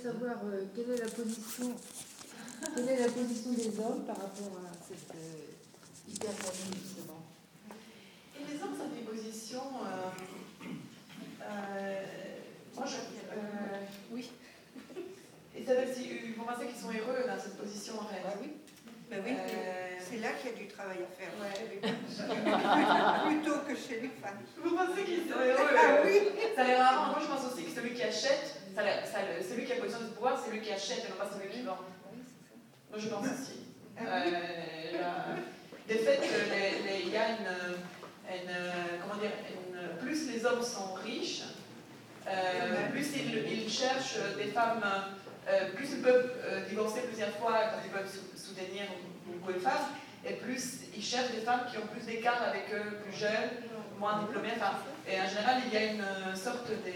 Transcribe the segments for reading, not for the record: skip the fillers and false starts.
savoir quelle est la position des hommes par rapport à cette hypergamie, justement. Et les hommes, ça fait une position. Oui. Et ça veut dire, vous pensez qu'ils sont heureux dans cette position, en fait? Oui. Ben oui, c'est là qu'il y a du travail à faire. Ouais. Plutôt que chez les femmes. Vous pensez qu'ils sont heureux? Ah oui. Ça les rend. Moi, je pense aussi que celui qui achète, celui qui a position de pouvoir, c'est celui qui achète et non pas celui qui vend. Moi, je pense aussi. De fait, il y a comment dire, plus les hommes sont riches, plus ils cherchent des femmes, plus ils peuvent divorcer plusieurs fois quand ils peuvent soutenir beaucoup de femmes, et plus ils cherchent des femmes qui ont plus d'écart avec eux, plus jeunes, moins diplômées. Enfin, et en général, il y a une sorte de...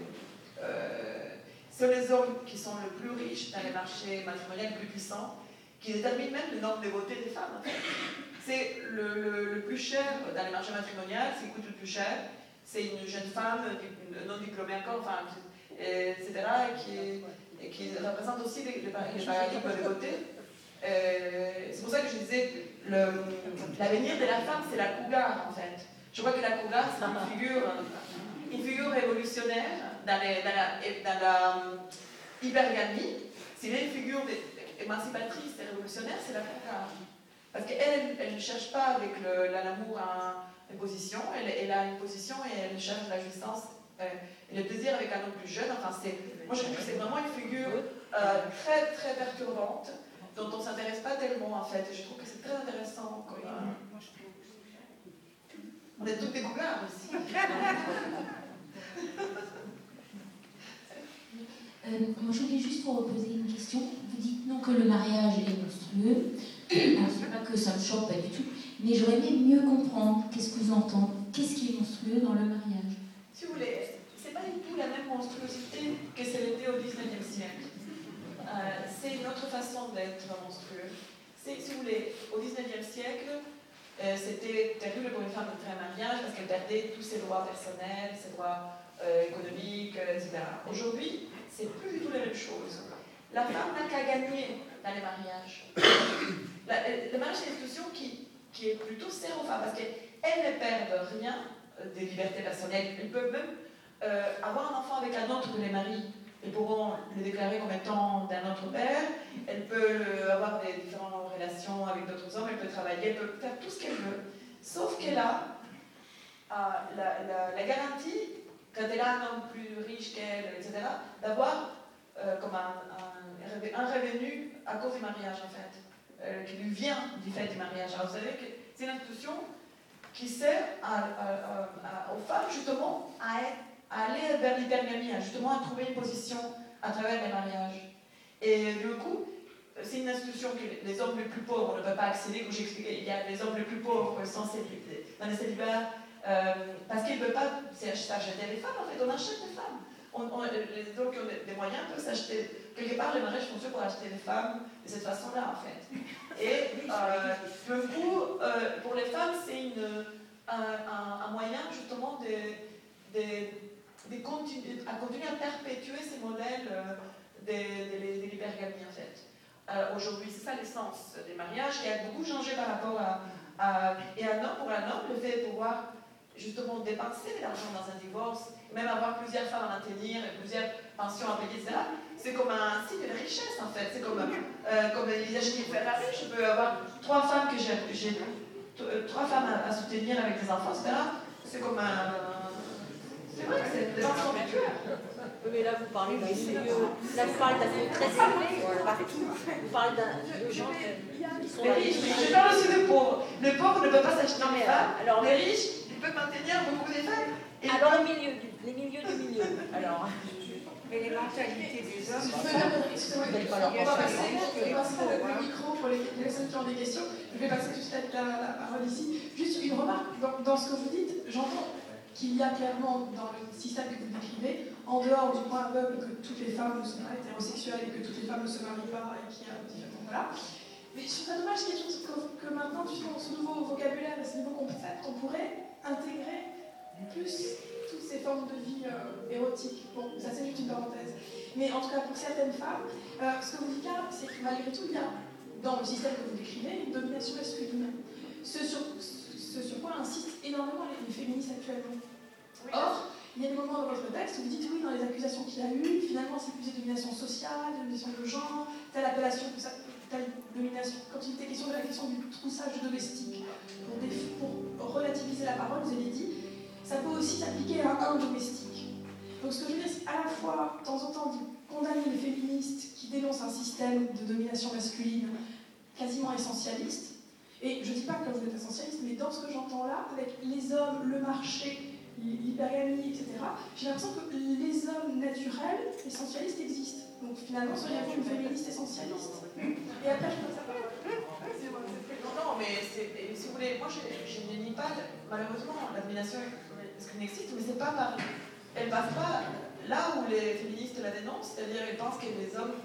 c'est les hommes qui sont les plus riches dans les marchés matrimoniaux, les plus puissants, qui déterminent même le nombre de beauté des femmes. En fait. C'est le plus cher dans les marchés matrimoniaux, ce qui coûte le plus cher. C'est une jeune femme non diplômée encore, enfin, etc., et qui représente aussi les paradigmes de beauté. C'est pour ça que je disais, l'avenir de la femme, c'est la cougar, en fait. Je crois que la cougar, c'est une figure révolutionnaire dans la hypergamie. S'il y a une figure émancipatrice et révolutionnaire, c'est la cougar. Parce qu'elle ne cherche pas avec l'amour une position, elle a une position et elle cherche la jouissance et le plaisir avec un homme plus jeune. Enfin, moi je trouve que c'est vraiment une figure très très perturbante dont on ne s'intéresse pas tellement en fait. Et je trouve que c'est très intéressant. On est toutes des cougards aussi. Moi je voulais juste vous reposer une question. Vous dites non que le mariage est monstrueux. Alors c'est pas que ça me choque pas du tout, mais j'aurais aimé mieux comprendre qu'est-ce que vous entendez, qu'est-ce qui est monstrueux dans le mariage. Si vous voulez, c'est pas du tout la même monstruosité que celle était au XIXe siècle. C'est une autre façon d'être monstrueux. Si vous voulez, au XIXe siècle, c'était terrible pour une femme d'entrer en mariage parce qu'elle perdait tous ses droits personnels, ses droits économiques, etc. Aujourd'hui, c'est plus du tout la même chose. La femme n'a qu'à gagner dans les mariages. Le mariage, c'est une institution qui est plutôt serre aux femmes parce qu'elles ne perdent rien des libertés personnelles. Elles peuvent même avoir un enfant avec un autre que les maris. Elles pourront le déclarer comme étant d'un autre père. Elles peuvent avoir des différentes relations avec d'autres hommes. Elles peuvent travailler. Elles peuvent faire tout ce qu'elles veulent. Sauf qu'elle a la garantie, quand elle a un homme plus riche qu'elle, etc., d'avoir comme un revenu à cause du mariage, en fait, qui lui vient du fait du mariage. Alors, vous savez que c'est une institution qui sert aux femmes, justement, à aller vers l'hypergamie, justement, à trouver une position à travers les mariages. Et du coup, c'est une institution que les hommes les plus pauvres ne peuvent pas accéder. Comme j'expliquais, il y a les hommes les plus pauvres dans les célibats, parce qu'ils ne peuvent pas s'acheter les femmes, en fait, on achète les femmes. Les hommes qui ont des moyens peuvent s'acheter. Quelque part, les mariages fonctionnent pour acheter les femmes de cette façon-là, en fait. Et du coup, pour les femmes, c'est un moyen, justement, de continuer à perpétuer ces modèles de l'hypergamie, en fait. Aujourd'hui, c'est ça l'essence des mariages, qui a beaucoup changé par rapport et pour un homme, le fait de pouvoir justement dépenser de l'argent dans un divorce, même avoir plusieurs femmes à maintenir, plusieurs pensions à payer, etc., c'est comme un signe de richesse en fait. C'est comme les achètes Ferrari, je peux avoir 3 femmes que j'ai 3 femmes à soutenir avec des enfants, etc. C'est comme un... C'est vrai que c'est des enfants mutuels. Mais là, vous parlez d'un milieu très élevé, partout. Vous parlez de gens qui sont les riches, je parle aussi des pauvres. Les pauvres ne peuvent pas s'acheter des femmes. Alors, les riches, ils peuvent maintenir beaucoup des femmes. Alors, les milieux du milieu. Alors... Mais les mentalités des hommes... Excusez-moi, on va passer le micro pour les personnes qui ont des questions. Je vais passer tout de suite la parole ici. Juste une remarque, dans ce que vous dites, j'entends qu'il y a clairement dans le système que vous décrivez, en dehors du point aveugle que toutes les femmes ne sont pas hétérosexuelles et que toutes les femmes ne se marient pas et qu'il y a différents... Voilà. Mais je trouve ça dommage que maintenant, justement, ce nouveau vocabulaire et ce nouveau concept, on pourrait intégrer plus toutes ces formes de vie érotiques. Bon, ça c'est juste une parenthèse. Mais en tout cas, pour certaines femmes, ce que vous dites là, c'est que malgré tout, il y a, dans le système que vous décrivez, une domination masculine. Ce sur quoi insistent énormément les féministes actuellement. Or, il y a des moments dans votre texte où vous dites oui, dans les accusations qu'il y a eu, finalement c'est plus de domination sociale, de domination de genre, telle appellation, telle domination. Quand il était question de la question du troussage domestique, pour relativiser la parole, vous avez dit, ça peut aussi s'appliquer à un domestique. Donc ce que je veux dire, c'est à la fois, de temps en temps, condamner les féministes qui dénoncent un système de domination masculine quasiment essentialiste. Et je ne dis pas que vous êtes essentialiste, mais dans ce que j'entends là, avec les hommes, le marché, l'hypergamie, etc., j'ai l'impression que les hommes naturels, essentialistes, existent. Donc finalement, seriez-vous une féministe essentialiste? Et après, je passe à la non, mais si vous voulez, moi je ne nie pas, malheureusement, la domination masculine existe, mais c'est pas par. Elle passe pas là où les féministes la dénoncent, c'est-à-dire elles pensent que les hommes,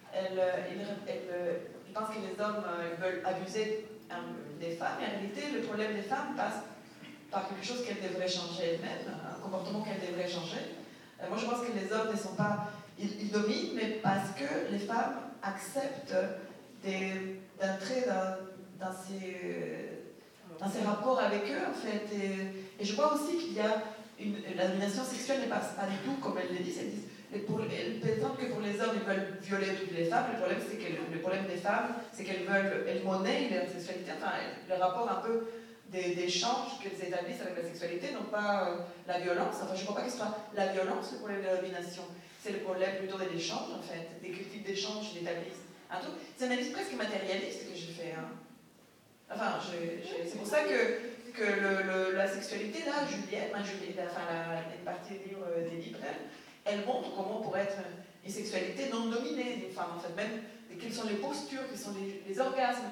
ils pensent que les hommes veulent abuser des femmes, et en réalité, le problème des femmes passe par quelque chose qu'elles devraient changer elles-mêmes, un comportement qu'elles devraient changer. Moi, je pense que les hommes ne sont pas... Ils dominent, mais parce que les femmes acceptent d'entrer dans ces rapports avec eux, en fait. Et je vois aussi qu'il y a la domination sexuelle n'est pas du tout, comme elles le disent. Elles prétendent que pour les hommes, ils veulent violer toutes les femmes. Le problème des femmes, c'est qu'elles monnaient leur sexualité, enfin, le rapport un peu d'échange qu'elles établissent avec la sexualité, non pas la violence. Enfin, je ne crois pas que ce soit la violence le problème de la domination. C'est le problème plutôt de l'échange, en fait. Des types d'échanges ils établissent. C'est une analyse presque matérialiste que je fais. Hein. Enfin, c'est pour ça que la sexualité, là, Juliette, une partie des livres des livres, elle montre comment pourrait être une sexualité non dominée d'une femme, en fait, même quelles sont les postures, quels sont les orgasmes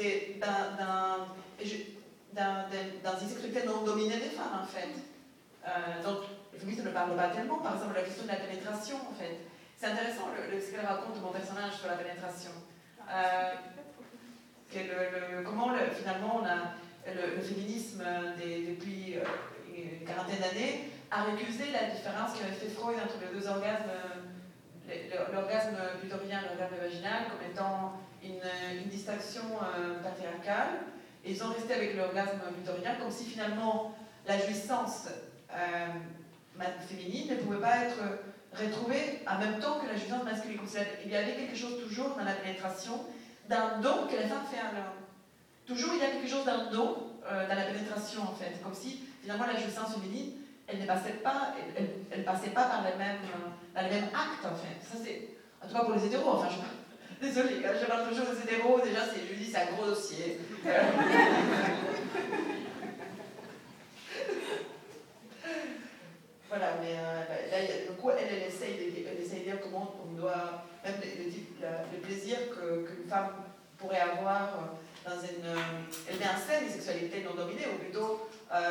dans une sexualité non dominée des femmes, en fait. Donc, le féminisme ne parle pas tellement, par exemple, la question de la pénétration, en fait. C'est intéressant ce qu'elle raconte de mon personnage sur la pénétration. Comment, finalement, le féminisme, depuis une quarantaine d'années, a récusé la différence qu'avait fait Freud entre les deux orgasmes, l'orgasme clitorien et l'orgasme vaginal, comme étant une distinction patriarcale. Et ils ont resté avec l'orgasme clitorien, comme si finalement la jouissance féminine ne pouvait pas être retrouvée en même temps que la jouissance masculine. Comme si il y avait quelque chose toujours dans la pénétration, d'un don que la femme fait à l'homme. Toujours il y a quelque chose d'un don dans la pénétration, en fait. Comme si finalement la jouissance féminine, elle ne passait pas, elle passait pas par les mêmes actes, en fait. Ça, c'est, en tout cas pour les hétéros, enfin, désolée, je parle toujours des hétéros, déjà, je dis c'est un gros dossier. Voilà, mais là, du coup, elle essaye de dire comment on doit, même le plaisir qu'une femme pourrait avoir dans une... Elle met en scène une sexualité non dominée, ou plutôt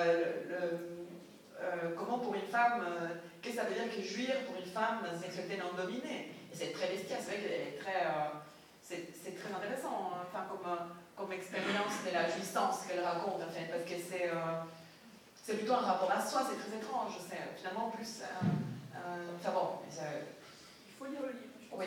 comment pour une femme, qu'est-ce que ça veut dire que jouir pour une femme dans une sexualité non dominée. Et c'est très bestial, c'est vrai qu'elle est très... c'est très intéressant, enfin, comme expérience de la jouissance qu'elle raconte, en fait, parce que c'est plutôt un rapport à soi, c'est très étrange, c'est finalement plus... enfin bon, il faut lire le livre. Oui.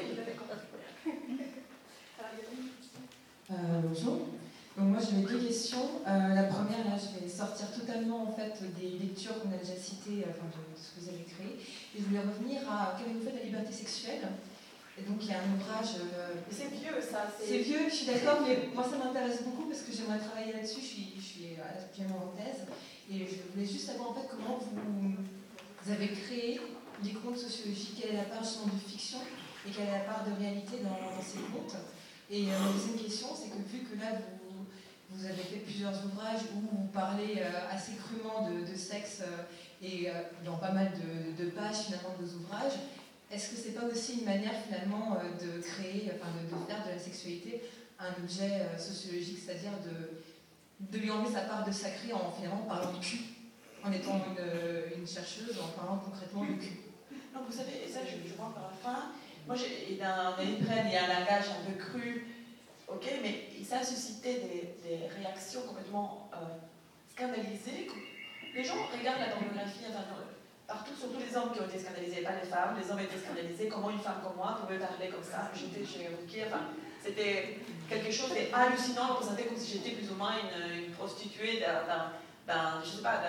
Bonjour. Donc moi j'avais deux questions. La première, là, je vais sortir totalement en fait des lectures qu'on a déjà citées, enfin de ce que vous avez créé. Et je voulais revenir à Qu'avez-vous fait de la liberté sexuelle? Et donc il y a un ouvrage. C'est vieux ça. C'est vieux, je suis d'accord, mais moi ça m'intéresse beaucoup parce que j'aimerais travailler là-dessus. Je suis actuellement en thèse et je voulais juste savoir en fait comment vous avez créé les contes sociologiques. Quelle est la part justement de fiction et quelle est la part de réalité dans ces contes? Et ma deuxième question, c'est que vu que là vous avez fait plusieurs ouvrages où vous parlez assez crûment de sexe et dans pas mal de pages finalement de vos ouvrages, est-ce que c'est pas aussi une manière finalement de créer, enfin de faire de la sexualité un objet sociologique, c'est-à-dire de lui enlever sa part de sacré en finalement parlant de cul, en étant une chercheuse, en parlant concrètement de cul? Non, vous savez, et ça je vois par la fin, moi il y a un langage un peu cru, ok, mais ça a suscité des réactions complètement scandalisées, les gens regardent la pornographie, enfin, partout, surtout les hommes qui ont été scandalisés, pas les femmes. Les hommes étaient scandalisés. Comment une femme comme moi pouvait parler comme ça? J'étais chez Ruquier, enfin, c'était quelque chose d'hallucinant, représenté comme si j'étais plus ou moins une prostituée je sais pas,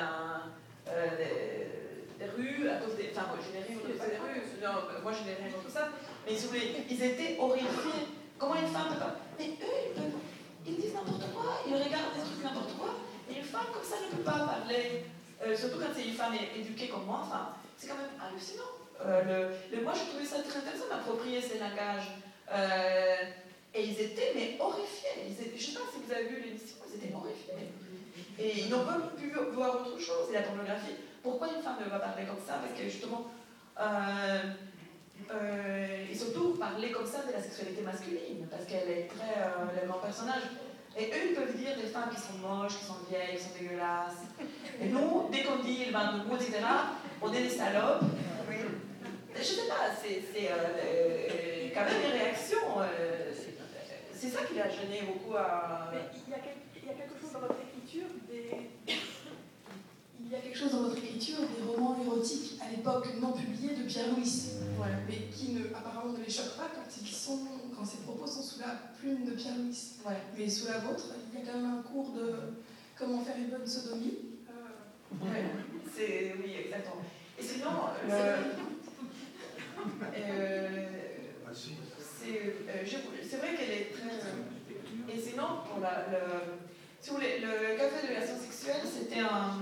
des rues, à cause des. Enfin, moi, je n'ai rien contre des rues, non, moi je n'ai rien contre ça, mais si vous voulez, ils étaient horrifiés. Comment une femme peut pas. Mais eux, ils disent n'importe quoi, ils regardent des trucs n'importe quoi, et une femme comme ça ne peut pas parler, surtout quand c'est une femme éduquée comme moi, enfin, c'est quand même hallucinant. Moi, je trouvais ça très intéressant d'approprier ces langages. Et ils étaient mais horrifiés. Je ne sais pas si vous avez vu l'émission, ils étaient horrifiés. Et ils n'ont pas pu voir autre chose. Et la pornographie, pourquoi une femme ne va parler comme ça? Parce que justement, et surtout parler comme ça de la sexualité masculine, parce qu'elle est très le même personnage. Et eux, ils peuvent dire des femmes qui sont moches, qui sont vieilles, qui sont dégueulasses. Et nous, dès qu'on dit le bain de mots, etc., on est des salopes. Je ne sais pas, c'est quand même des réactions. C'est ça qui l'a gêné beaucoup à. Mais il y a quelque chose dans votre écriture il y a quelque chose dans votre écriture des romans érotiques à l'époque non publiés de Pierre Louis, mais qui apparemment ne les choquent pas quand ces propos sont sous la plume de Pierre Louis. Ouais. Mais sous la vôtre, il y a quand même un cours de comment faire une bonne sodomie. Oui, exactement. Et sinon, c'est vrai qu'elle est très. Et sinon, pour si vous voulez, le café de l'éducation sexuelle, c'était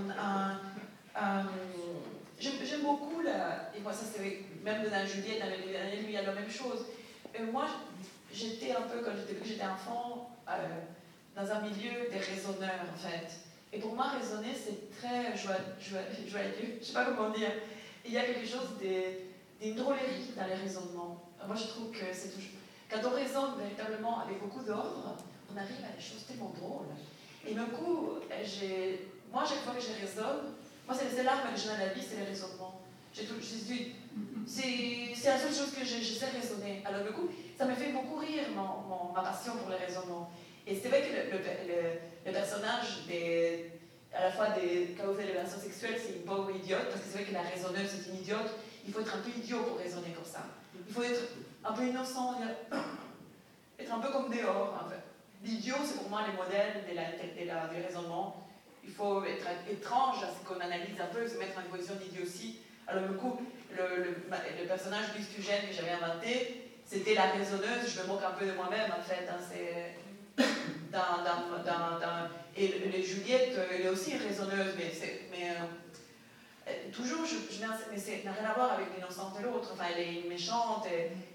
j'aime beaucoup et moi, ça c'est même dans Juliette, dans les derniers, lui, il y a la même chose. Moi, j'étais un peu, quand j'étais enfant, dans un milieu des raisonneurs, en fait. Et pour moi, raisonner, c'est très joyeux, je ne sais pas comment dire. Il y a quelque chose d'une drôlerie dans les raisonnements. Moi, je trouve que c'est toujours. Quand on raisonne véritablement avec beaucoup d'ordre, on arrive à des choses tellement drôles. Et d'un coup, moi, chaque fois que je raisonne, moi, c'est l'arme que j'ai dans la vie, c'est les raisonnements. C'est la seule chose que je sais raisonner. Alors, du coup, ça me fait beaucoup rire, ma passion pour les raisonnements. Et c'est vrai que le personnage à la fois des cas où fait les relations sexuelles, c'est une pauvre idiote, parce que c'est vrai que la raisonneuse, c'est une idiote. Il faut être un peu idiot pour raisonner comme ça. Il faut être un peu innocent, être un peu comme dehors, en fait. L'idiot, c'est pour moi les modèles du raisonnement. Il faut être étrange à ce qu'on analyse un peu, se mettre en position d'idiotie. Alors, du coup, le personnage Louis Stugène que j'avais inventé, c'était la raisonneuse. Je me moque un peu de moi-même, en fait. Et Juliette, elle est aussi raisonneuse, mais toujours, mais ça n'a rien à voir avec l'innocence de l'autre. Enfin, elle est méchante,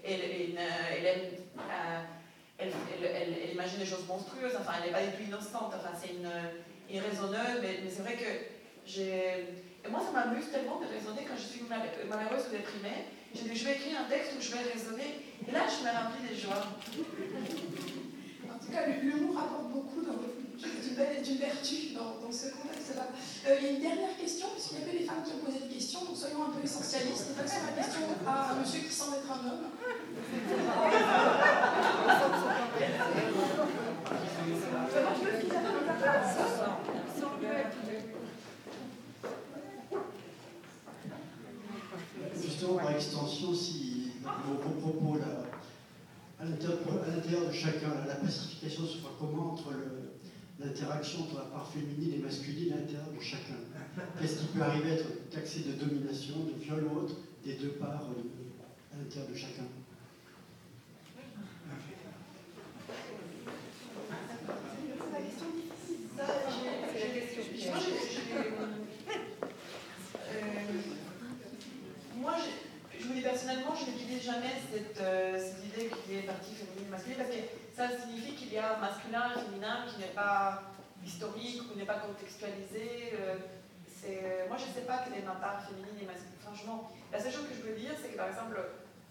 elle imagine des choses monstrueuses, enfin, elle n'est pas du tout innocente. Enfin, c'est une raisonneuse, mais c'est vrai que et moi, ça m'amuse tellement de raisonner quand je suis malheureuse ou déprimée. Je dis, je vais écrire un texte où je vais raisonner, et là, je me remplis de joie. En tout cas, l'humour apporte beaucoup d'une vertu dans ce contexte-là. Il y a une dernière question, puisqu'il n'y a que les femmes qui ont posé des questions, donc soyons un peu essentialistes et passons la question à un monsieur qui semble être un homme. Justement, par extension, si vos propos là, à l'intérieur de chacun, la pacification se fera comment entre l'interaction entre la part féminine et masculine à l'intérieur de chacun? Qu'est-ce qui peut arriver à être taxé de domination, de viol ou autre, des deux parts à l'intérieur de chacun? C'est la question difficile. Moi, je vous dis personnellement, je n'utilise jamais cette idée qu'il y ait partie féminine masculine, parce que ça signifie qu'il y a un masculin et un féminin qui n'est pas historique ou n'est pas contextualisé. Moi, je ne sais pas quelle est ma part féminine et masculine. Franchement, la seule chose que je veux dire, c'est que par exemple,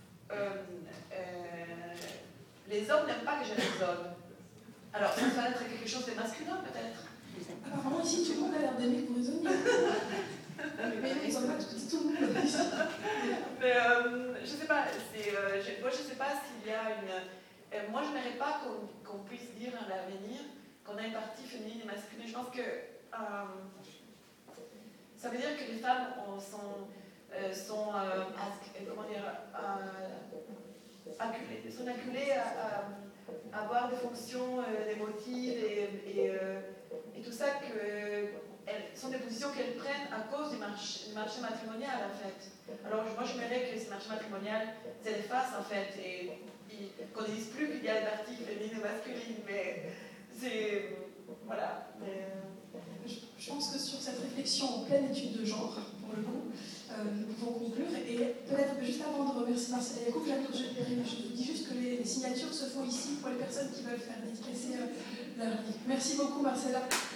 les hommes n'aiment pas que je raisonne. Alors, ça va être quelque chose de masculin, peut-être. Apparemment, ici, tout le monde a l'air d'aimer que vous raisonniez. Mais ils n'ont pas tout le monde. Mais je sais pas, moi je sais pas s'il y a une. Moi je n'aimerais pas qu'on puisse dire à l'avenir qu'on a une partie féminine et masculine. Je pense que ça veut dire que les femmes sont acculées à avoir des fonctions émotives et tout ça, sont des positions qu'elles prennent à cause du marché matrimonial, en fait. Alors, moi, je m'aimerais que ce marché matrimonial s'efface, en fait, et qu'on ne dise plus qu'il y a des parties féminines et masculines, mais c'est... Voilà. Je pense que sur cette réflexion en pleine étude de genre, pour le coup, nous pouvons conclure. Et peut-être juste avant de remercier Marcella Yacoub, je vous dis juste que les signatures se font ici pour les personnes qui veulent faire dédicacer leur livre. Merci beaucoup, Marcella.